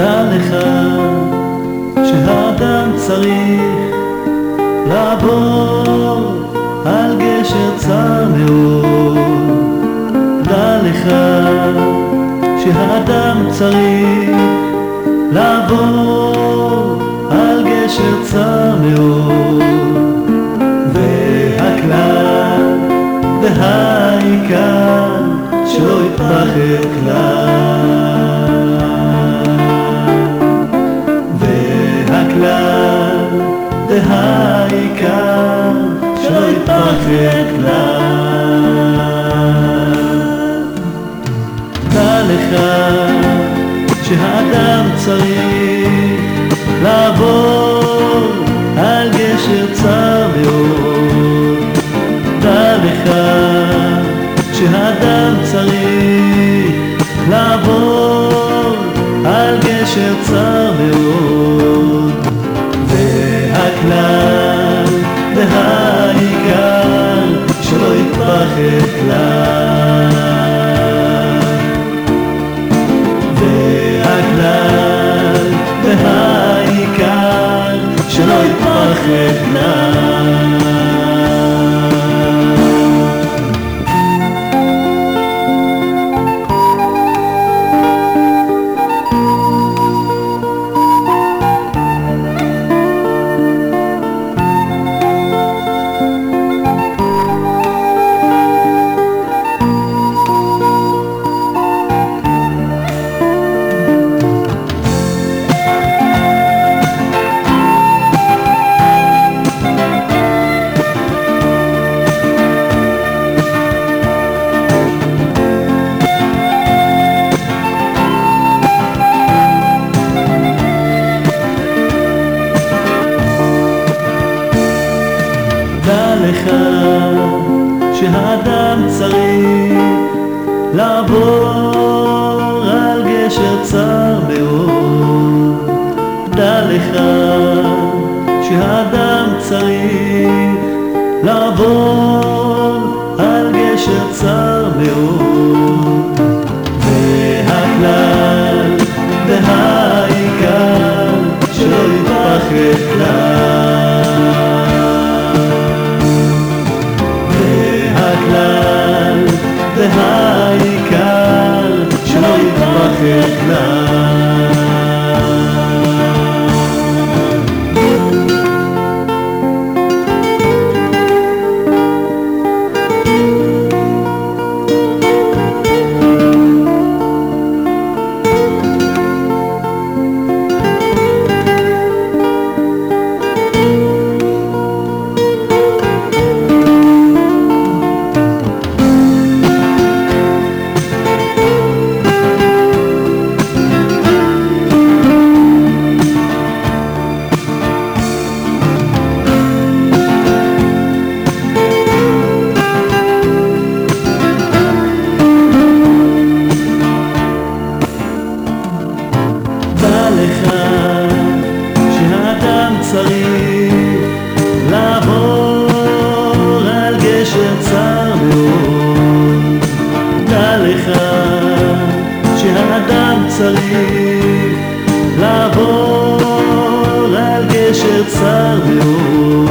דע לך שהאדם צריך לעבור על גשר צר מאוד. דע לך שהאדם צריך לעבור על גשר צר מאוד. והכלל והעיקר שלא יתרחק כלל. והכלל והעיקר שלא יתרחק כלל. דע לך שהאדם צריך לעבור על גשר צר מאוד. דע לך שהאדם צריך לעבור על גשר צר מאוד. והכלל והעיקר שלא יתרחק כלל. והכלל והעיקר שלא יתרחק כלל. דע לך שהאדם צריך לעבור על גשר צר מאוד. דע לך שהאדם צריך לעבור על גשר צר מאוד. והכלל והעיקר שלא יתרחק כלל. והעיקר שלא יתרחק כלל. דע לך שהאדם צריך לעבור על גשר צר מאוד. דע לך שהאדם צריך לעבור על גשר צר מאוד.